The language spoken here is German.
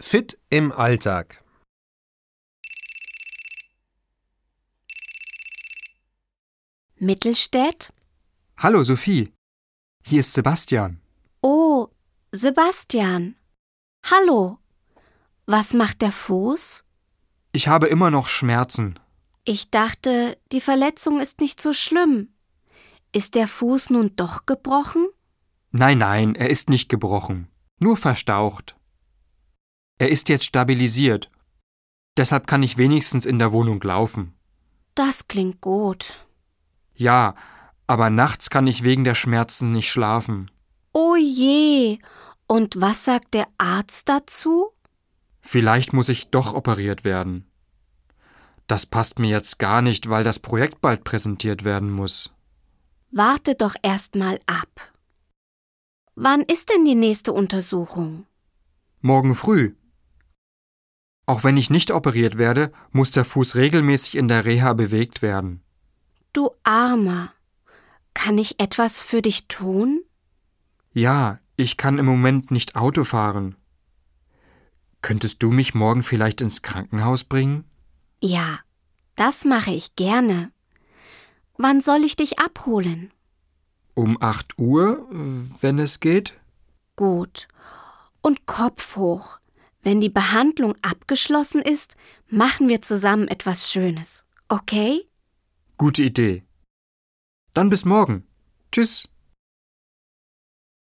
Fit im Alltag. Mittelstädt? Hallo Sophie, hier ist Sebastian. Oh, Sebastian. Hallo. Was macht der Fuß? Ich habe immer noch Schmerzen. Ich dachte, die Verletzung ist nicht so schlimm. Ist der Fuß nun doch gebrochen? Nein, er ist nicht gebrochen, nur verstaucht. Er ist jetzt stabilisiert. Deshalb kann ich wenigstens in der Wohnung laufen. Das klingt gut. Ja, aber nachts kann ich wegen der Schmerzen nicht schlafen. Oh je. Und was sagt der Arzt dazu? Vielleicht muss ich doch operiert werden. Das passt mir jetzt gar nicht, weil das Projekt bald präsentiert werden muss. Warte doch erst mal ab. Wann ist denn die nächste Untersuchung? Morgen früh. Auch wenn ich nicht operiert werde, muss der Fuß regelmäßig in der Reha bewegt werden. Du Armer. Kann ich etwas für dich tun? Ja, ich kann im Moment nicht Auto fahren. Könntest du mich morgen vielleicht ins Krankenhaus bringen? Ja, das mache ich gerne. Wann soll ich dich abholen? Um 8 Uhr, wenn es geht? Gut. Und Kopf hoch. Wenn die Behandlung abgeschlossen ist, machen wir zusammen etwas Schönes. Okay? Gute Idee. Dann bis morgen. Tschüss.